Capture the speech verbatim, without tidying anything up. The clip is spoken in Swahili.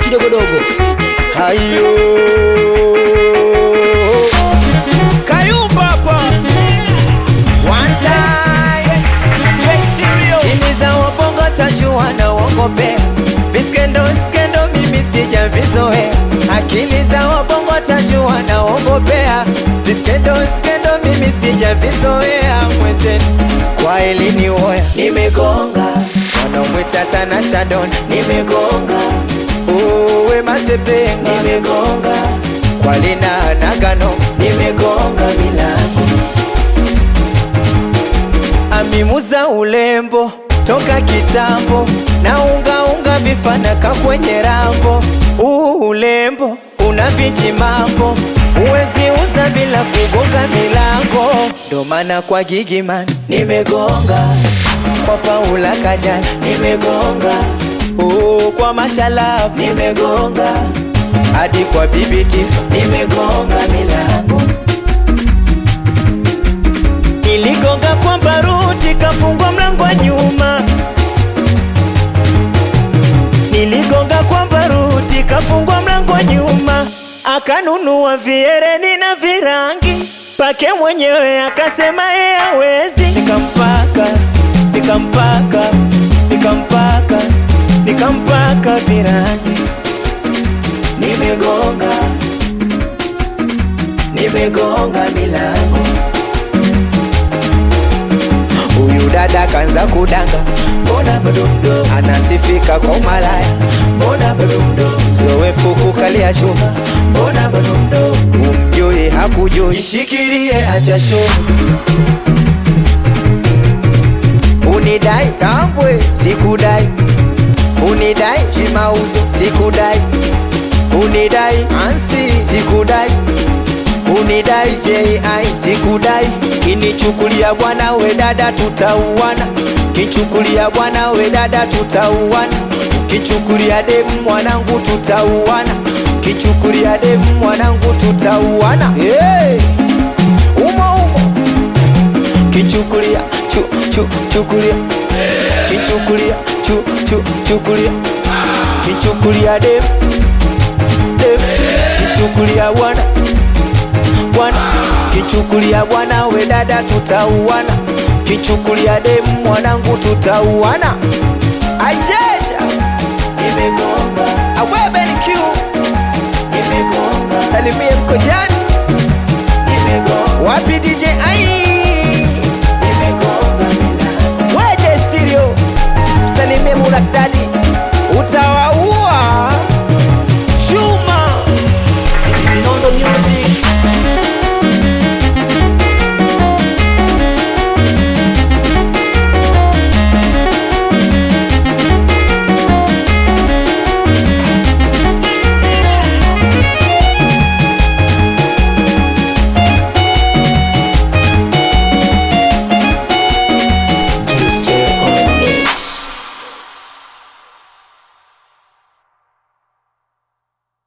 kidogo dogo. Hayo Kayumba hapa one time J Stereo Imiza wabongo tajua na wongopea Viskendo skendo mimi sija vizoea Akili za wabongo tajua na wongopea Viskendo skendo mimi sija vizoea Mweze kwa elini woya Nimegonga Wanaumwita Tanasha Donna Nimegonga Uwe Masepenga Nimegonga kwa Lina Nagano Nimegonga milango Amimuza ulembo toka kitambo na unga unga vifanaka kwenye rambo. Uu ulembo una vijimambo uwezi uza bila kugonga milango. Ndo maana kwa Gigiman nimegonga, kwa Paula Kajala nimegonga, uu kwa Mashalavu nimegonga, hadi kwa Bibi Tifa nimegonga milango. Niligonga kwa baruti kafungwa mlango wa nyuma. Niligonga kwa baruti kafungwa mlango wa nyuma. Akanunua viereni na virangi pake mwenyewe akasema yeye hawezi. Nikampaka, nikampaka, nikampaka, nikampaka virangi. Nimegonga, nimegonga milango. Huyu dada kanza kudanga, mbona bado mdogo, anasifika kwa malaya, mbona bado mdogo, zoefu kukalia chuma, mbona bado mdogo, umjui hakujui, ishikirie acha show. Unidai tambwe, sikudai, unidai kimauzo, sikudai, unidai ansi, sikudai, unidai J I sikudai. Kinichukulia bwana we dada tutauana, kichukulia bwana we dada tutauana, kichukulia demu mwanangu tutauana, kichukulia demu mwanangu tutauana. Hey! Umo umo kichukulia chu chu chukulia, kichukulia chu chu chukulia, kichukulia demu demu, kichukulia bwana bwana, kichukulia bwana we dada tutauana, kichukulia demu mwanangu tutauana. Aisha